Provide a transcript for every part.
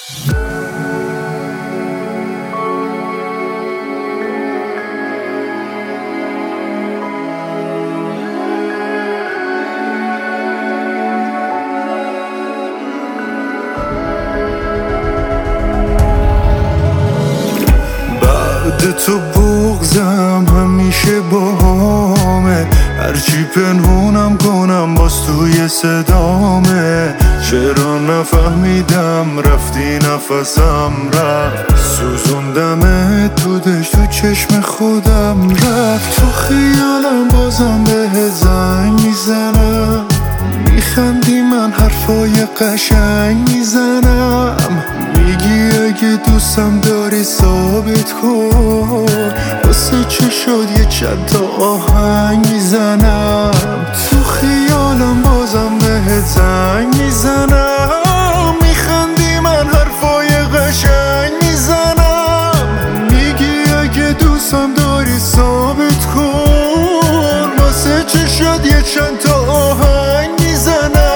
تو بغضم همیشه باهامه، هرچی پنهونم کنم باز توی صدامه. چرا نفهمیدم رفتی نفسم رفت، سوزوندم تو دشت تو چشم خودم رفت. تو خیالم بازم به زنگ میزنم، میخندی من حرفای قشنگ میزنم. میگی اگه دوستم داری ثابت کن، واسه چه شد یه چند تا آهنگ میزنم. تو خیالم بازم بهت زنگ میزنم، میخندی من حرفای قشنگ میزنم. میگی اگه دوستم داری ثابت کن، واسه چه شد یه چند تا آهنگ میزنم.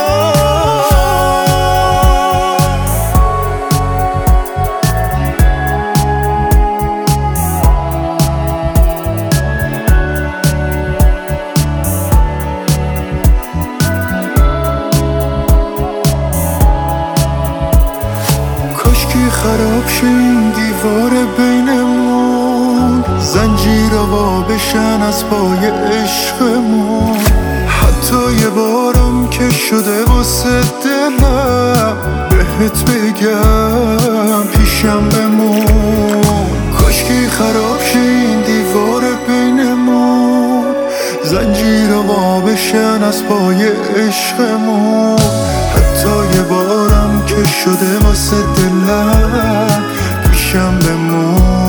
خراب شه این دیوار بینمون، زنجیرها بشن از پای عشقمون. حتی یه بارم که شده واسه دلم، بهت بگم پیشم بمون. کاشکی خراب شه این دیوار بینمون، زنجیرها بشن از پای عشقمون. حتی یه بارم که شده واسه دلم، پیشم بمون.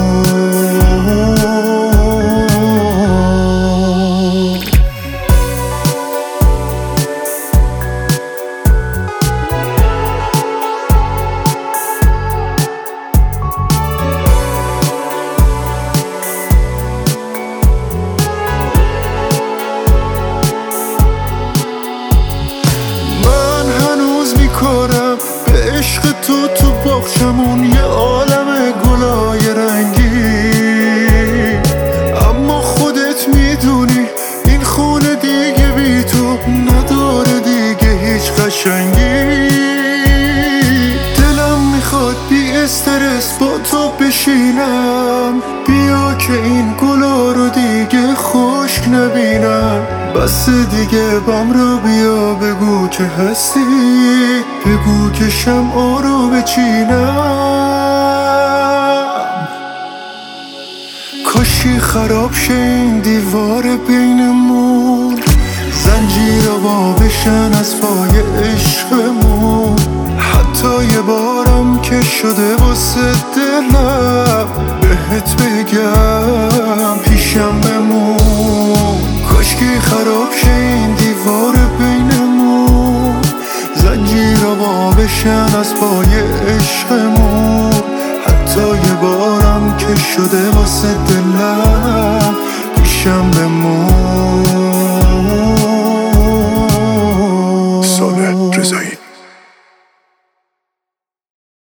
به عشق تو باغچمون یه عالم گلای رنگی، اما خودت میدونی این خونه دیگه بی تو نداره دیگه هیچ قشنگی. دلم میخواد بی استرس با تو بشینم، بیا که این گلا رو دیگه خشک نبینم. بس دیگه بام رو بیا بگو که هستی، بگو که شمعا رو بچینم. کاشی خراب شه این دیوار بینمون، زنجیرها بشن از پای عشقمون. حتی یه بارم که شده واسه دلم، بهت بگم پیشم بمون. کاشکی خراب شه این دیوار بینمون، زنجیرها بشن از پای عشقمون. حتی یه بارم که شده واسه دلم، پیشم بمون.